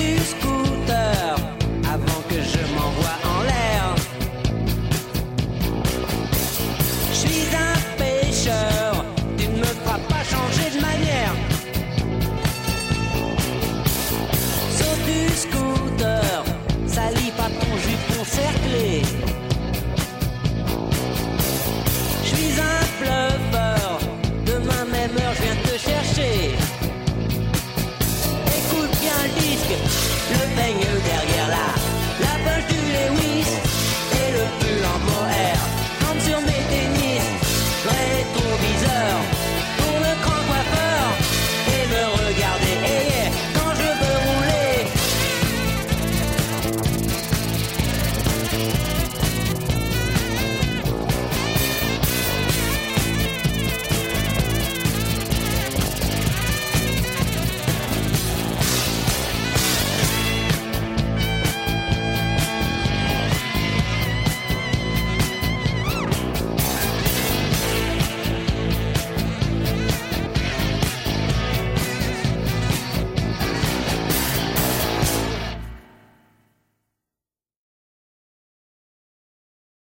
du scooter avant que je m'envoie en l'air. Je suis un pêcheur, tu ne me feras pas changer de manière. Saute du scooter, salis pas ton jupon cerclé. Je suis un bluffeur, demain même heure je viens te chercher. Écoute bien le disque.